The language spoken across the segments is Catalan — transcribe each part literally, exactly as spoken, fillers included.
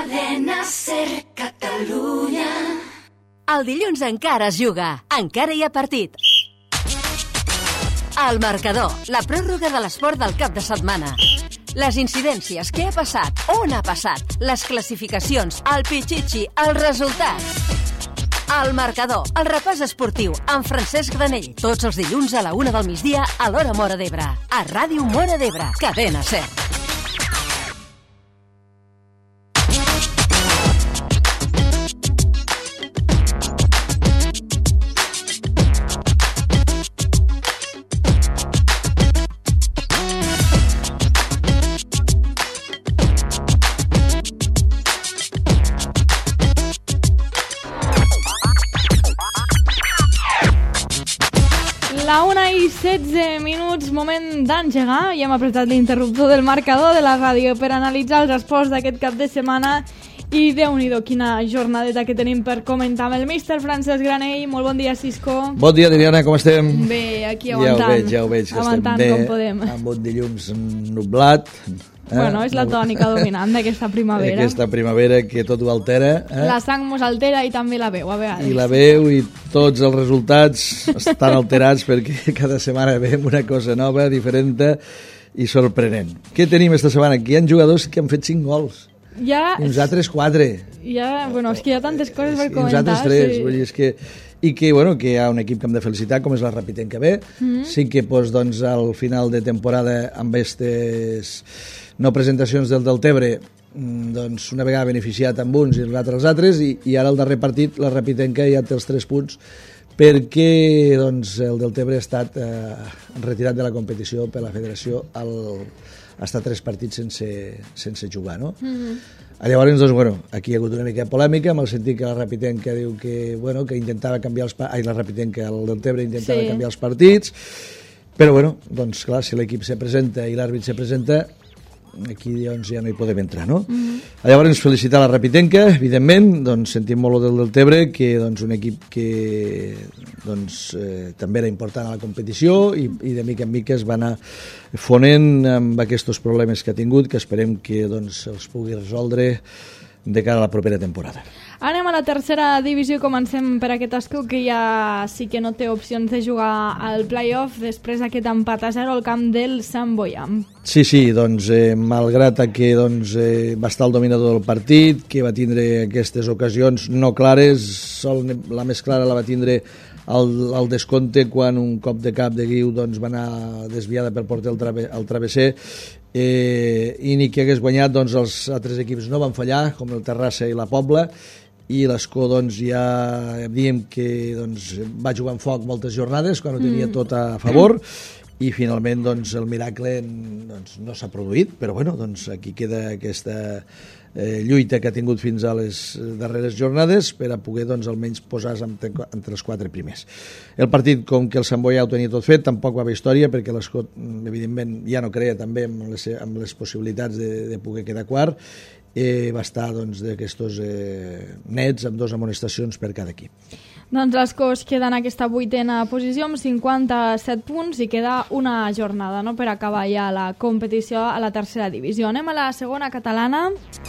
Cadena Ser Catalunya. El dilluns encara es juga, encara hi ha partit. El marcador, la pròrroga de l'esport del cap de setmana. Les incidències, què ha passat, on ha passat, les classificacions, el pitxitxi, els resultats. El marcador, el repàs esportiu, amb Francesc Granell. Tots els dilluns a la una del migdia a l'hora Móra d'Ebre. A Ràdio Móra d'Ebre, Cadena Ser. La una i setze minuts, moment d'engegar, i hem apretat l'interruptor del marcador de la ràdio per analitzar els esports d'aquest cap de setmana. I Déu-n'hi-do, quina jornadeta que tenim per comentar amb el míster Francesc Granell. Molt bon dia, Cisco. Bon dia, Adriana, com estem? Bé, aquí aguantant. Ja ho veig, ja ho veig, que aguantant estem bé, com podem. amb un dilluns nublat. Eh? Bueno, és la tònica dominant d'aquesta primavera. Aquesta primavera que tot ho altera. Eh? La sang mos altera i també la veu, a vegades. I la veu i tots els resultats estan alterats perquè cada setmana veiem una cosa nova, diferent i sorprenent. Què tenim esta setmana? Aquí hi ha jugadors que han fet cinc gols. Ja... I uns altres quatre. Ja, bueno, és que hi ha tantes coses per comentar. I uns altres tres. Sí. Vull dir, és que... I que, bueno, que hi ha un equip que hem de felicitar, com és la Rapitenca B. Mm-hmm. Sí que, pues, doncs, al final de temporada, amb aquestes no presentacions del Deltebre, doncs, una vegada beneficiat amb uns i l'altre als altres, i, i ara el darrer partit, la Rapitenca ja té els tres punts, perquè doncs, el Deltebre ha estat eh, retirat de la competició per la federació, al, ha estat tres partits sense, sense jugar, no? Mm-hmm. Llavors, doncs, bueno, aquí hi ha hagut una mica de polèmica, amb el sentit que la Rapitenca diu que, bueno, que intentava canviar els... Ai, la Rapitenca, el Deltebre intentava sí. canviar els partits, però, bueno, doncs, clar, si l'equip se presenta i l'àrbit se presenta, aquí doncs, ja no hi podem entrar, no? Mm-hmm. Llavors, felicitar la Rapitenca, evidentment, doncs sentim molt del Deltebre, que doncs un equip que doncs eh, també era important a la competició i, i de mica en mica es va anar fonent amb aquests problemes que ha tingut, que esperem que doncs els pugui resoldre de cara a la propera temporada. Anem a la tercera divisió, comencem per aquest escut que ja sí que no té opcions de jugar al play-off després d'aquest empat a zero al camp del Sant Boiam. Sí, sí, doncs eh, malgrat que doncs, eh, va estar el dominador del partit, que va tindre aquestes ocasions no clares, sol, la més clara la va tindre al, al descompte quan un cop de cap de Guiu doncs, va anar desviada per porter al, trave, al travesser, eh, i ni que hagués guanyat doncs, els altres equips no van fallar, com el Terrassa i la Pobla, i l'Escó doncs, ja diem que doncs, va jugar en foc moltes jornades quan ho tenia mm. tot a favor, i finalment doncs, el miracle doncs, no s'ha produït, però bueno, doncs, aquí queda aquesta eh, lluita que ha tingut fins a les darreres jornades per a poder doncs, almenys posar-se entre, entre els quatre primers. El partit, com que el Sant Boià ho tenia tot fet, tampoc va haver història, perquè l'Escó evidentment ja no creia també amb les, amb les possibilitats de, de poder quedar quart. Eh, va estar doncs, d'aquestos eh, nets amb dues amonestacions per cada equip. Doncs l'Escó es queda en aquesta vuitena posició amb cinquanta-set punts i queda una jornada, no?, per acabar ja la competició a la tercera divisió. Anem a la segona catalana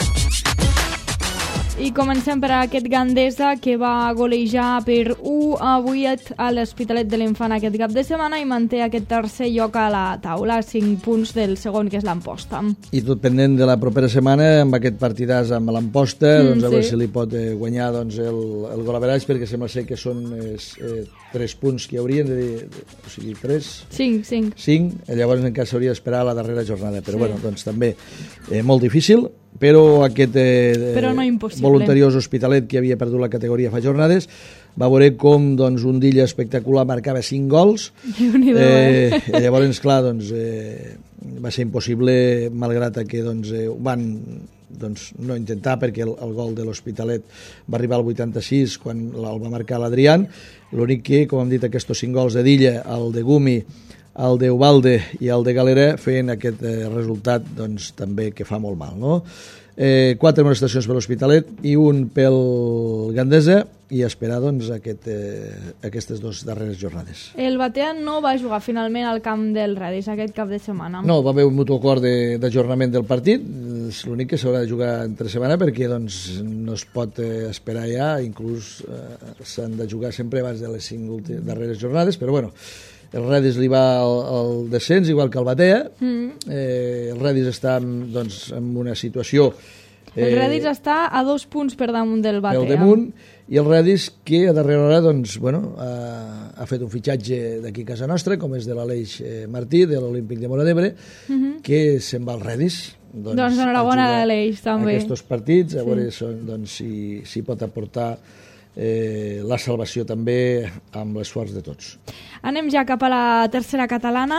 i comencem per aquest Gandesa, que va golejar per u a vuit a l'Hospitalet de l'Infant aquest cap de setmana i manté aquest tercer lloc a la taula, cinc punts del segon, que és l'Amposta. I tot pendent de la propera setmana, amb aquest partidàs amb l'Amposta, mm, doncs a sí. veure si li pot eh, guanyar doncs, el, el golaveratge, perquè sembla ser que són eh, eh, tres punts que hi haurien, de, de, o sigui, tres? Cinc, cinc. Cinc, llavors encara s'hauria d'esperar la darrera jornada, però sí. bueno, doncs també eh, molt difícil, però aquest eh, però no impossible. Voluntariós Hospitalet, que havia perdut la categoria fa jornades, va veure com doncs, un d'illa espectacular marcava cinc gols. Eh, i llavors, clar, doncs, eh, va ser impossible, malgrat que doncs, eh, van doncs, no intentar, perquè el, el gol de l'Hospitalet va arribar al vuitanta-sis quan el va marcar l'Adrián. L'únic que, com hem dit, aquests cinc gols de d'illa, el de Gumi, el de Ubalde i el de Galera feien aquest eh, resultat doncs, també que fa molt mal, no? Eh, quatre amonestacions per l'Hospitalet i un pel Gandesa i esperar doncs, aquest, eh, aquestes dues darreres jornades. El Batea no va jugar finalment al camp del Redis aquest cap de setmana. No, va haver un mutu acord d'ajornament del partit, és l'únic que s'haurà de jugar entre setmana perquè doncs, no es pot eh, esperar ja, inclús eh, s'han de jugar sempre abans de les cinc darreres jornades, però bueno, el Redis li va al, al descens, igual que el Batea. Mm. Eh, el Redis està doncs, en una situació... Eh, el Redis està a dos punts per damunt del Batea. Pel damunt, i el Redis que a darrere hora doncs, bueno, ha, ha fet un fitxatge d'aquí a casa nostra, com és de l'Aleix eh, Martí, de l'Olímpic de Móra d'Ebre, mm -hmm. que se'n va al Redis. Doncs, doncs enhorabona a l'Aleix, també. Aquests partits, a sí. veure doncs, si, si pot aportar Eh, la salvació també amb l'esforç de tots. Anem ja cap a la tercera catalana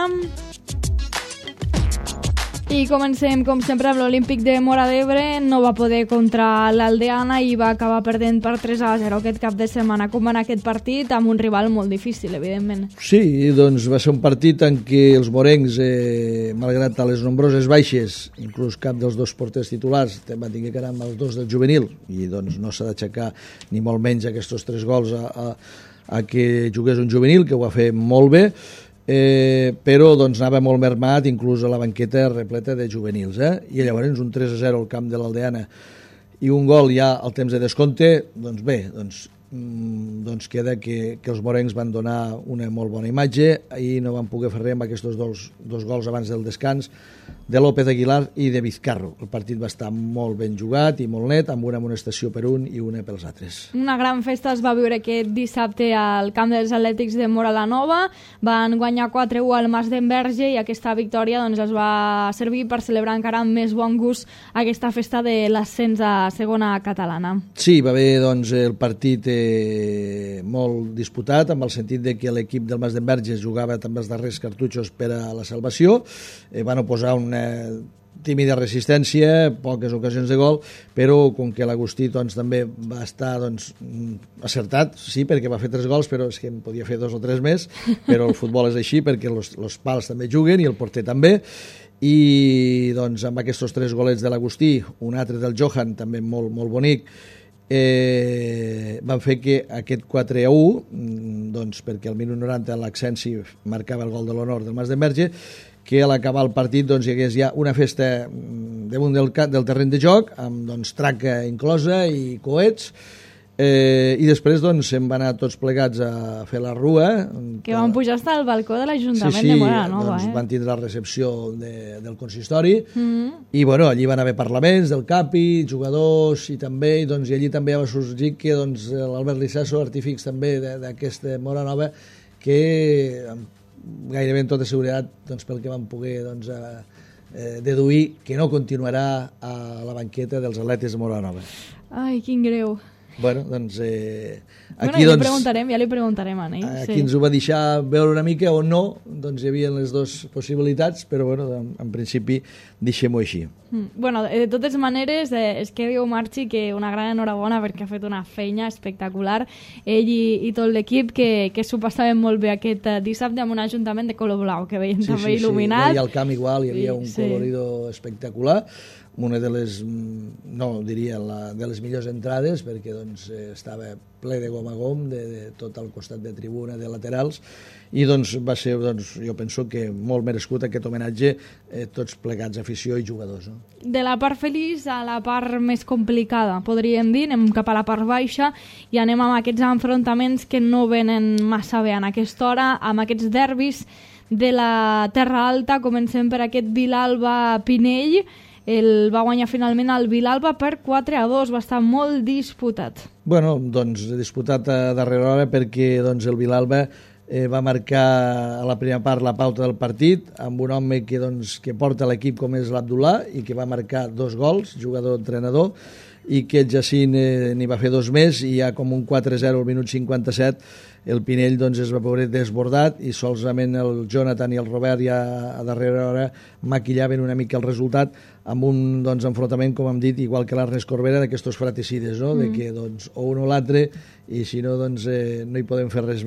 i comencem com sempre amb l'Olímpic de Móra d'Ebre. No va poder contra l'Aldeana i va acabar perdent per tres a zero aquest cap de setmana. Com va anar aquest partit? Amb un rival molt difícil, evidentment. Sí, doncs va ser un partit en què els morencs, eh, malgrat les nombroses baixes, inclús cap dels dos porters titulars va tenir que anar amb els dos del juvenil i doncs no s'ha d'aixecar ni molt menys aquests tres gols a, a, a que jugués un juvenil, que ho va fer molt bé. Eh, però doncs, anava molt mermat, inclús a la banqueta repleta de juvenils, eh? I llavors un tres a zero al camp de l'Aldeana i un gol ja al temps de descompte, doncs bé, doncs, mm, doncs queda que, que els morencs van donar una molt bona imatge i no van poder fer res amb aquests dos, dos gols abans del descans de López Aguilar i de Vizcarro. El partit va estar molt ben jugat i molt net, amb una amonestació per un i una pels altres. Una gran festa es va viure aquest dissabte al camp dels Atlètics de Móra la Nova. Van guanyar quatre a u al Mas d'Enverge i aquesta victòria doncs, es va servir per celebrar encara amb més bon gust aquesta festa de l'ascens a segona catalana. Sí, va haver doncs, el partit eh, molt disputat, amb el sentit de que l'equip del Mas d'Enverge jugava també els darrers cartutxos per a la salvació. Eh, van oposar una tímida resistència, poques ocasions de gol, però com que l'Agustí doncs, també va estar doncs, acertat, sí, perquè va fer tres gols, però és que en podia fer dos o tres més, però el futbol és així, perquè els pals també juguen i el porter també, i doncs, amb aquests tres golets de l'Agustí, un altre del Johan, també molt, molt bonic, eh, van fer que aquest quatre a u, doncs, perquè al minut noranta l'Axensi marcava el gol de l'honor del Mas d'Enverge, que a l'acabar el partit doncs, hi hagués ja una festa damunt del, del terreny de joc, amb doncs, traca inclosa i coets, eh, i després doncs, se'n van anar tots plegats a fer la rua. Que van pujar fins al balcó de l'Ajuntament sí, sí, de Móra la Nova. Doncs, eh? van tindre la recepció de, del consistori, mm-hmm. i bueno, allí van haver parlaments del CAPI, jugadors, i també, i, doncs, i allí també va sorgir que doncs, l'Albert Lissasso, artífix també d'aquesta Móra Nova, que gairebé en tota seguretat doncs, pel que vam poder doncs, eh, deduir que no continuarà a la banqueta dels atletes de Móra Nova. Ai, quin greu. Bueno, doncs... Eh, aquí, bueno, ja doncs, li preguntarem, ja li preguntarem a ell. Aquí sí. ens ho va deixar veure una mica o no, doncs hi havia les dues possibilitats, però bueno, en, en principi deixem-ho així. Mm. Bueno, de totes maneres, eh, és que diu Marchi que una gran enhorabona perquè ha fet una feina espectacular, ell i, i tot l'equip, que, que s'ho passaven molt bé aquest uh, dissabte amb un ajuntament de color blau, que veiem sí, també sí, il·luminat. Sí, i al camp igual hi havia sí, un sí. colorido espectacular, una de les, no diria, la, de les millors entrades, perquè doncs, estava ple de gom a gom, de, de tot el costat de tribuna, de laterals, i doncs va ser, doncs, jo penso que molt merescut aquest homenatge, eh, tots plegats, afició i jugadors. No? De la part feliç a la part més complicada, podríem dir, anem cap a la part baixa i anem amb aquests enfrontaments que no venen massa bé en aquesta hora, amb aquests derbis de la Terra Alta. Comencem per aquest Vilalba-Pinell. El va guanyar finalment el Vilalba per quatre a dos, va estar molt disputat. Bueno, doncs disputat a darrera hora perquè doncs, el Vilalba eh, va marcar a la primera part la pauta del partit amb un home que, doncs, que porta l'equip com és l'Abdullah i que va marcar dos gols, jugador-entrenador, i que el Jacint eh, n'hi va fer dos més i ja com un quatre a zero al minut cinquanta-set el Pinell doncs, es va veure desbordat i solament el Jonathan i el Robert ja a darrera hora maquillaven una mica el resultat amb un doncs, enfrontament, com hem dit, igual que l'Ernest Corbera, d'aquestos fratricides, no? Mm. De que doncs, o un o l'altre, i si no, doncs, eh, no hi podem fer res més.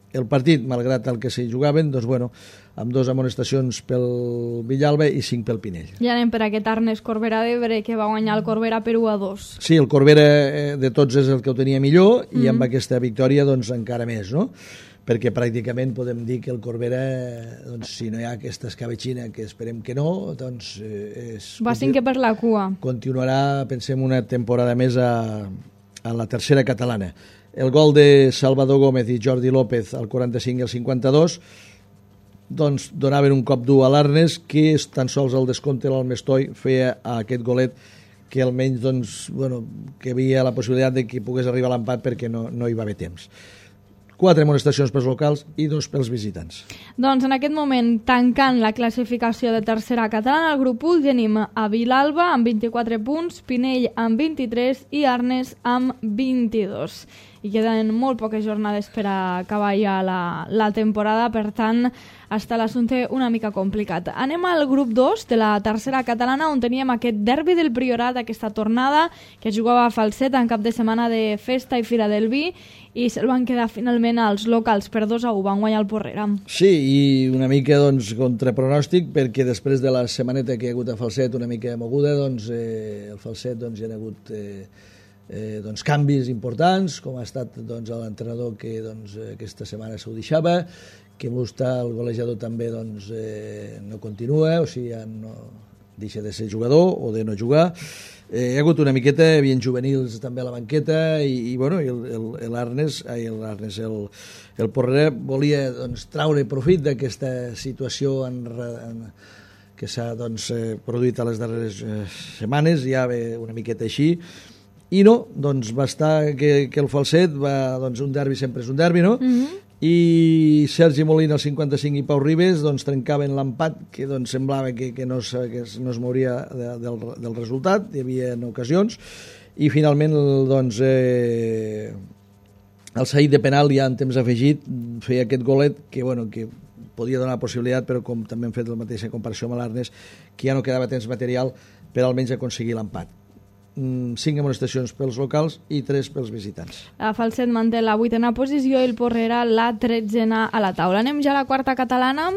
el partit, malgrat el que s'hi jugaven, doncs, bueno, amb dos amonestacions pel Villalba i cinc pel Pinell. Ja anem per aquest Arnes Corbera d'Ebre, que va guanyar el Corbera per u a dos. Sí, el Corbera eh, de tots és el que ho tenia millor, mm-hmm. i amb aquesta victòria, doncs, encara més, no? Perquè pràcticament podem dir que el Corbera, doncs, si no hi ha aquesta escabetxina, que esperem que no, doncs... Eh, és, va cinquè per la cua. Continuarà, pensem, una temporada més a, a la tercera catalana. El gol de Salvador Gómez i Jordi López al quaranta-cinc i al cinquanta-dos doncs donaven un cop dur a l'Arnes, que tan sols el descompte l'Almestoi feia a aquest golet que almenys doncs, bueno, que havia la possibilitat de que pogués arribar a l'empat perquè no, no hi va haver temps. Quatre amonestacions pels locals i dos pels visitants. Doncs en aquest moment, tancant la classificació de tercera catalana, al grup u tenim a Vilalba amb vint-i-quatre punts, Pinell amb vint-i-tres i Arnes amb vint-i-dos. I queden molt poques jornades per a acabar ja la, la temporada, per tant, està l'assumpte una mica complicat. Anem al grup dos de la tercera catalana, on teníem aquest derbi del Priorat, aquesta tornada, que jugava a Falset en cap de setmana de festa i fira del vi, i se'l van quedar finalment als locals per dos a u, van guanyar el Porrera. Sí, i una mica doncs, contra pronòstic, perquè després de la setmaneta que hi ha hagut a Falset, una mica moguda, doncs, eh, el Falset doncs, hi ha hagut... Eh, Eh, doncs, canvis importants, com ha estat doncs, l'entrenador que doncs, aquesta setmana s'ho deixava, que Musta, el golejador, també doncs, eh, no continua, o sigui, ja no deixa de ser jugador o de no jugar. Eh, hi ha hagut una miqueta, hi havia juvenils també a la banqueta, i, i bueno, l'Arnes, l'Arnes, el, el Porrera volia doncs, traure profit d'aquesta situació en, en, que s'ha doncs, produït a les darreres eh, setmanes, ja ve una miqueta així. I no, doncs va estar que, que el Falset va, doncs un derbi sempre és un derbi, no? Mm-hmm. I Sergi Molina al cinquanta-cinc i Pau Ribes doncs trencaven l'empat, que doncs semblava que, que, no, que no es mouria de, del, del resultat, hi havia ocasions, i finalment doncs eh, el Saïd de penal ja en temps afegit feia aquest golet que, bueno, que podia donar la possibilitat, però com també hem fet la mateixa comparació amb l'Arnes, que ja no quedava temps material per almenys aconseguir l'empat. Cinc amonestacions pels locals i tres pels visitants. A Falset manté la vuitena posició i el Porrera la tretzena a la taula. Anem ja a la quarta catalana,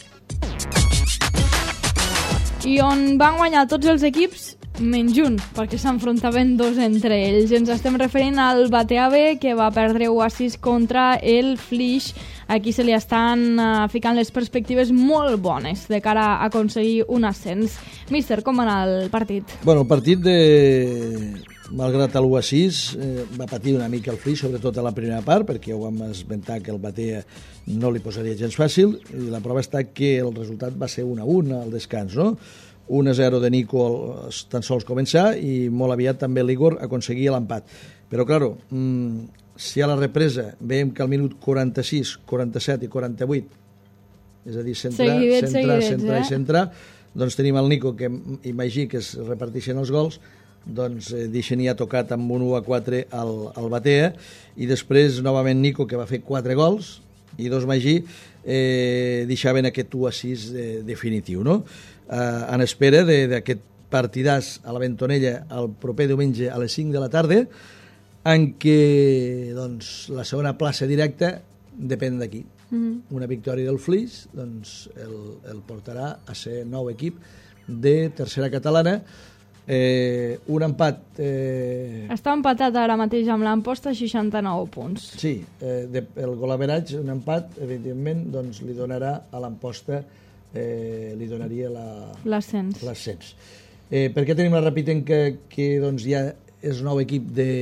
i on van guanyar tots els equips menys un, perquè s'enfrontaven dos entre ells. Ens estem referint al Bateave, que va perdre u a sis contra el Flix. Aquí se li estan uh, ficant les perspectives molt bones de cara a aconseguir un ascens. Míster, com va anar el partit? Bueno, el partit, de... malgrat l'u a sis, eh, va patir una mica el Flix, sobretot a la primera part, perquè ho vam esmentar que el Batea no li posaria gens fàcil, i la prova està que el resultat va ser un a un al descans, no? un a zero de Nico tan sols començar, i molt aviat també l'Igor aconseguia l'empat. Però, claro, mmm, si a la represa veiem que al minut quaranta-sis, quaranta-set i quaranta-vuit, és a dir, centrar, seguidets, centrar, seguidets, centrar eh? i centrar, doncs tenim el Nico, que imagina que es reparteixen els gols, doncs eh, deixen ja tocat amb un u a quatre al, al Batea, i després novament Nico, que va fer quatre gols, i dos Magí, eh, deixaven aquest u a sis eh, definitiu, no? Eh, en espera d'aquest partidàs a la Bentonella el proper diumenge a les cinc de la tarda, en què doncs, la segona plaça directa depèn d'aquí. Mm-hmm. Una victòria del Flix doncs, el, el portarà a ser nou equip de tercera catalana. Eh, un empat... Eh... Està empatat ara mateix amb l'Amposta, seixanta-nou punts. Sí, eh, de, el golaveratge, un empat, evidentment, doncs, li donarà a l'Amposta, eh, li donaria l'ascens. Eh, per què tenim la Rapitenca, que doncs, ja és nou equip de,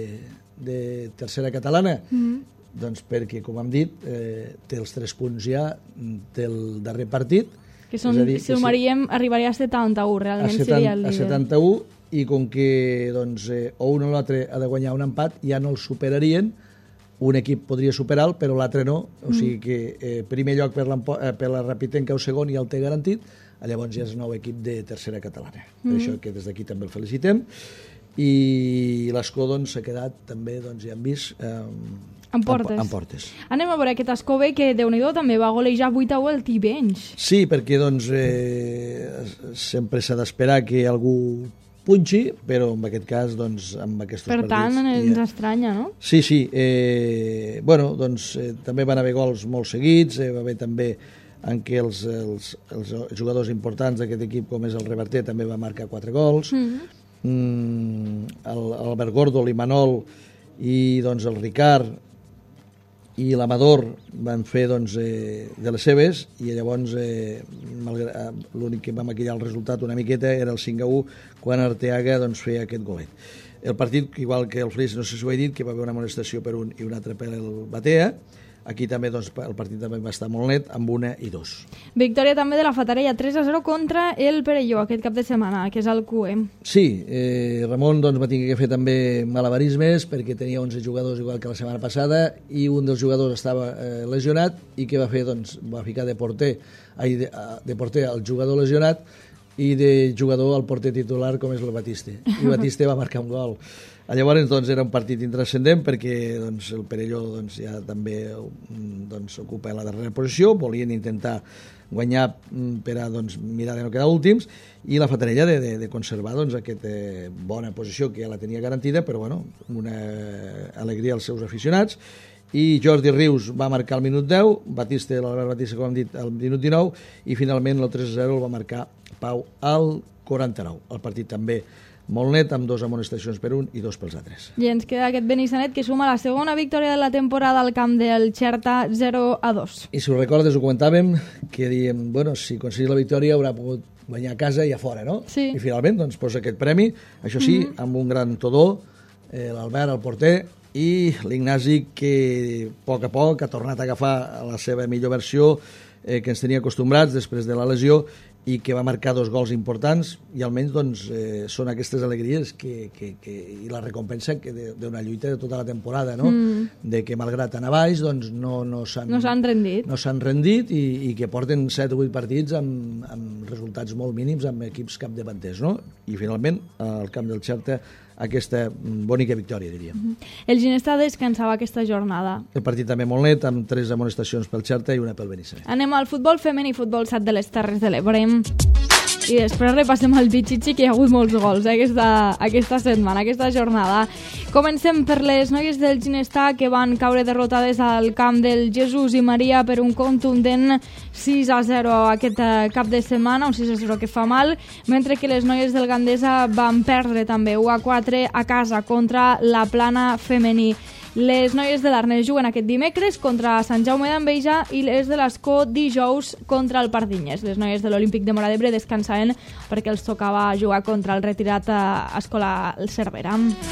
de tercera catalana? Mm-hmm. Doncs perquè, com hem dit, eh, té els tres punts ja del darrer partit, que són, dir, si sumaríem, si... arribaria a setanta-u, realment a setanta, seria el líder. A setanta-u, i com que doncs, eh, o un o l'altre ha de guanyar un empat, ja no el superarien, un equip podria superar-lo, però l'altre no, o mm. sigui que eh, primer lloc per, eh, per la Rapitenca o segon ja el té garantit, llavors ja és nou equip de tercera catalana. Mm. Per això que des d'aquí també el felicitem, i l'Escó doncs, s'ha quedat també, doncs, ja hem vist... Eh, En portes. En portes. Anem a veure aquest Escó-B, que Déu-n'hi-do també va golejar vuit a u el Tivenys. Sí, perquè doncs, eh, sempre s'ha d'esperar que algú punxi, però en aquest cas, doncs, amb aquests per partits... Per tant, ens ja... estranya, no? Sí, sí. Eh, bueno, doncs, eh, també van haver gols molt seguits, eh, va haver també en què els, els, els jugadors importants d'aquest equip, com és el Reverter, també va marcar quatre gols. Mm-hmm. Mm, el, el Albert Gordo, l'Imanol i doncs, el Ricard i l'Amador van fer doncs, eh, de les seves, i llavors eh, l'únic que va maquillar el resultat una miqueta era el cinc a u quan Arteaga doncs, feia aquest golet. El partit, igual que el Flix, no sé si ho he dit, que va haver una amonestació per un i un altre per el Batea. Aquí també doncs, el partit també va estar molt net, amb una i dos. Victòria també de la Fatarella, tres a zero contra el Perelló aquest cap de setmana, que és el Q E. Sí, eh, Ramon doncs, va tenir que fer també malabarismes perquè tenia onze jugadors igual que la setmana passada i un dels jugadors estava eh, lesionat i què va fer? Doncs, va ficar de porter, ai, de, de porter al jugador lesionat i de jugador al porter titular com és el Batiste. I Batiste va marcar un gol. Llavors doncs, era un partit intrascendent perquè doncs, el Perelló doncs, ja també doncs, ocupa la darrera posició, volien intentar guanyar per a doncs, mirar de no quedar últims, i la Fatarella de, de, de conservar doncs, aquesta bona posició que ja la tenia garantida, però bueno, una alegria als seus aficionats. I Jordi Rius va marcar al minut deu, Batiste, l'Albert Batiste, com hem dit, al minut dinou, i finalment el tres a zero el va marcar Pau al quaranta-nou. El partit també molt net, amb dos amonestacions per un i dos pels altres. I ens queda aquest Benissanet que suma la segona victòria de la temporada al camp del Xerta, zero a dos. I si ho recordes, ho comentàvem, que diem, bueno, si aconseguís la victòria haurà pogut guanyar a casa i a fora, no? Sí. I finalment, doncs, posa aquest premi, això sí, mm-hmm. amb un gran todó, eh, l'Albert, el porter, i l'Ignasi, que a poc a poc ha tornat a agafar la seva millor versió, eh, que ens tenia acostumbrats després de la lesió, i que va marcar dos gols importants, i almenys doncs, eh, són aquestes alegries que, que, que, i la recompensa d'una lluita de tota la temporada, no? Mm. De que malgrat anar baix doncs, no, no s'han no s'han rendit, no s'han rendit i, i que porten set o vuit partits amb, amb resultats molt mínims amb equips capdavanters, no? I finalment al camp del Xerta aquesta bonica victòria, diria. Mm-hmm. El Ginesta descansava aquesta jornada. El partit també molt net, amb tres amonestacions pel Xerta i una pel Benissanet. Anem al futbol femení, futbol sat de les Terres de l'Ebre. I després repassem el Pichichi, que hi ha hagut molts gols eh, aquesta, aquesta setmana, aquesta jornada. Comencem per les noies del Ginestà, que van caure derrotades al camp del Jesús i Maria per un contundent sis a zero aquest cap de setmana, un sis a zero que fa mal, mentre que les noies del Gandesa van perdre també u a quatre a casa contra la Plana femení. Les noies de l'Arnès juguen aquest dimecres contra Sant Jaume d'Enveja i les de l'Escó dijous contra el Pardinyes. Les noies de l'Olímpic de Móra d'Ebre descansaven perquè els tocava jugar contra el retirat a Escola Cervera.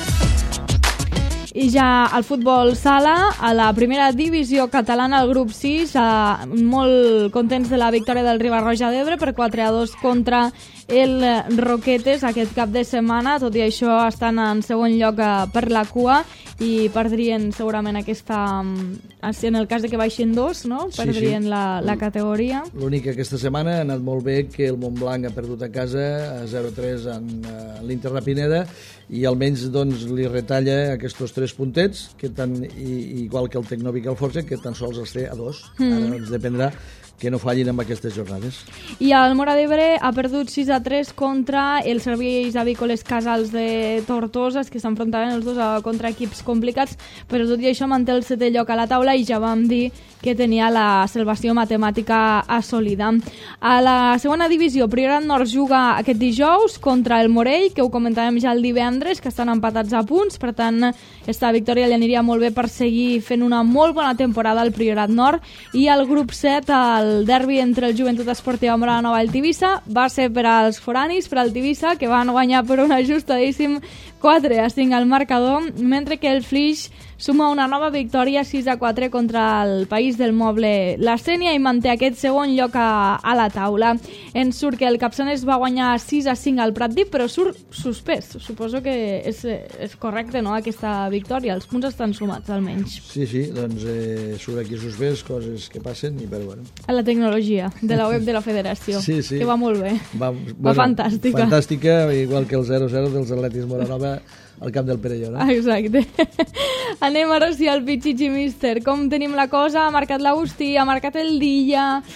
I ja al futbol sala, a la primera divisió catalana, el grup sis, eh, molt contents de la victòria del Riba-roja d'Ebre per quatre a dos contra el Roquetes aquest cap de setmana. Tot i això estan en segon lloc per la cua i perdrien segurament aquesta, en el cas de que baixin dos, no? Perdrien sí, sí. La, la categoria. L'únic que aquesta setmana ha anat molt bé que el Montblanc ha perdut a casa a zero a tres en uh, l'Inter de Pineda i almenys doncs, li retalla aquests tres puntets, que tan, i, igual que el Tecnovic al Forja, que tan sols els té a dos. Mm. Ara doncs, dependrà que no fallin amb aquestes jornades. I el Móra d'Ebre ha perdut sis a tres contra els serveis avícoles Casals de Tortosa, que s'enfrontaven els dos contra equips complicats, però tot i això manté el setè lloc a la taula i ja vam dir que tenia la salvació matemàtica assolida. A la segona divisió, Priorat Nord juga aquest dijous contra el Morell, que ho comentàvem ja el divendres, que estan empatats a punts, per tant, aquesta victòria li aniria molt bé per seguir fent una molt bona temporada al Priorat Nord. I al grup set, el derbi entre el Joventut Esportiva Móra la Nova i el Tivissa va ser per als foranis, per al Tivissa, que van guanyar per un ajustadíssim quatre a cinc al marcador, mentre que el Flix suma una nova victòria sis a quatre contra el País del Moble la Sénia i manté aquest segon lloc a, a la taula. Ens surt que el Capçanes va guanyar sis a cinc al Pratdip, però surt suspès. Suposo que és, és correcte, no?, aquesta victòria. Els punts estan sumats, almenys. Sí, sí, doncs eh, surt aquí suspès, coses que passen, i però bueno. A la tecnologia de la web de la federació, sí, sí. que va molt bé. Va, bueno, va fantàstica. Fantàstica, igual que el zero a zero dels Atletis Moranova al camp del Perelló, no? Exacte. Anem ara sí al Pichichi Mister. Com tenim la cosa? Ha marcat l'Agustí, ha marcat el Dilla.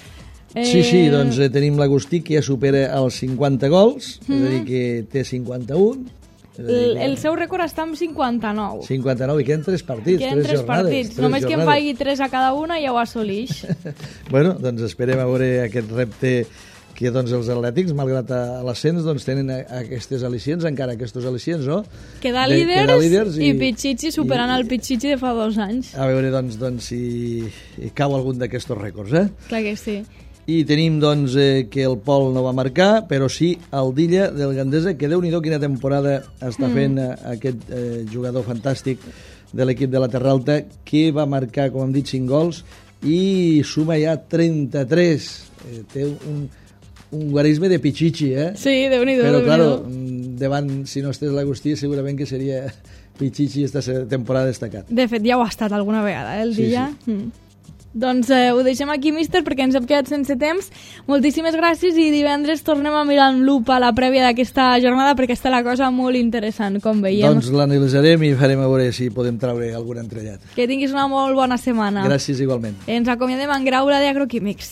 Eh... Sí, sí, doncs eh, tenim l'Agustí que ja supera els cinquanta gols, mm. és a dir, que té cinquanta-un. El, el seu rècord està amb cinquanta-nou. cinquanta-nou, i queden tres partits, queden tres, tres jornades. partits. Tres Només jornades. que en faci tres a cada una ja ho assolix. Bueno, doncs esperem a veure aquest repte que doncs, els atlètics, malgrat a l'ascens, doncs, tenen a, a aquestes al·licients, encara aquests al·licients, no? Quedar de, líders, líders i, i Pichichi superant i, el Pichichi de fa dos anys. A veure, doncs, doncs si cau algun d'aquests rècords, eh? Clar que sí. I tenim, doncs, eh, que el Pol no va marcar, però sí el Dilla del Gandesa, que Déu-n'hi-do quina temporada està mm. fent eh, aquest eh, jugador fantàstic de l'equip de la Terra Alta, que va marcar, com hem dit, cinc gols, i suma ja trenta-tres. Eh, té un, un guarisme de Pichichi, eh? Sí, Déu-n'hi-do. Però, Déu claro, davant, si no estés l'Agustí, segurament que seria Pichichi esta temporada destacat. De fet, ja ho ha estat alguna vegada, eh, el Dilla. Sí, sí. Mm. Doncs eh, ho deixem aquí, míster, perquè ens hem quedat sense temps. Moltíssimes gràcies i divendres tornem a mirar amb lupa la prèvia d'aquesta jornada perquè està la cosa molt interessant, com veiem. Doncs l'analitzarem i farem a veure si podem treure algun entrellat. Que tinguis una molt bona setmana. Gràcies, igualment. Ens acomiadem en Grau Blader Agroquímics.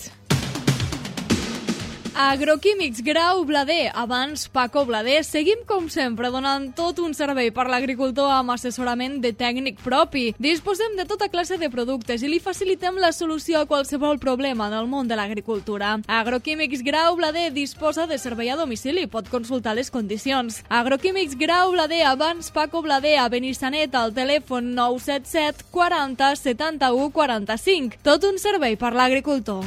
Agroquímics Grau Blader, abans Paco Blader. Seguim, com sempre, donant tot un servei per l'agricultor amb assessorament de tècnic propi. Disposem de tota classe de productes i li facilitem la solució a qualsevol problema del món de l'agricultura. Agroquímics Grau Blader disposa de servei a domicili, pot consultar les condicions. Agroquímics Grau Blader, abans Paco Blader, a Benissanet, al telèfon nou set set quaranta setanta-u quaranta-cinc. Tot un servei per l'agricultor.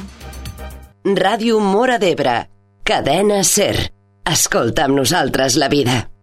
Ràdio Móra d'Ebre, cadena SER. Escolta amb nosaltres la vida.